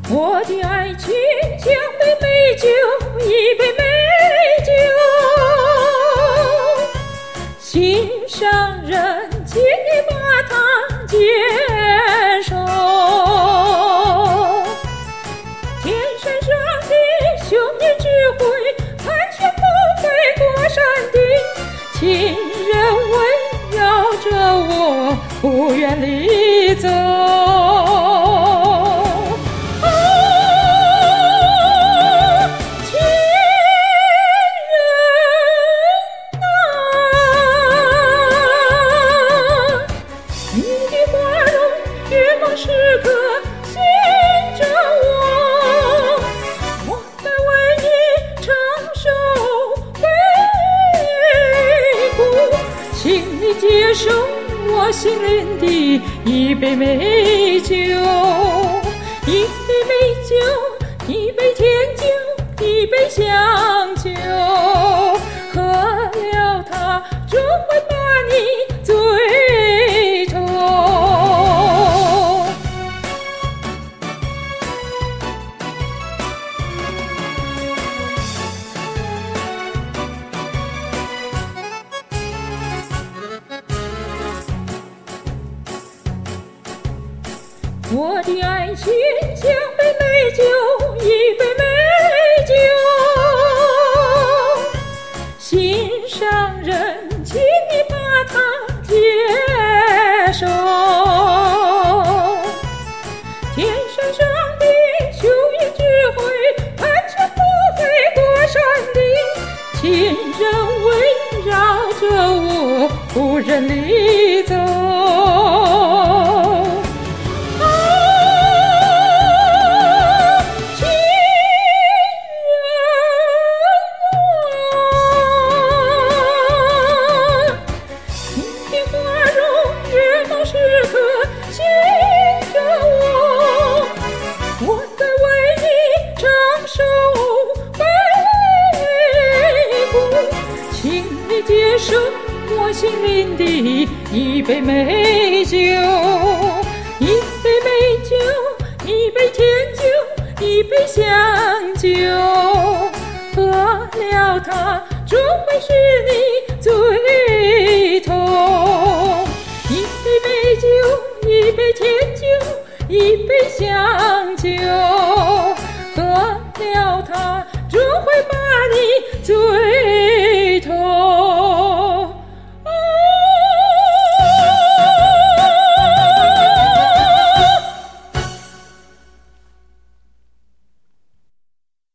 我的爱情像杯美酒，一杯美酒，心上人，请你把它接受。天山上的修炼智慧，盘旋不飞过山顶，情人围绕着我，不愿离走。时刻吸引着我，我在为你承受悲苦，请你接受我心灵的一杯美酒，一杯美酒，一杯甜酒，一杯香酒，喝了它终会把你醉透。我的爱情像杯美酒，一杯美酒，心上人，请你把它接受。天山上的修炼智慧，盘旋不飞过山顶，情人围绕着我，不忍离走。时刻吸引着我，我在为你承受悲苦，请你接受我心灵的一杯美酒，一杯美酒，一杯甜酒，一杯香酒，喝了它终会使你醉透。一杯甜酒，一杯香酒，喝了它终会把你醉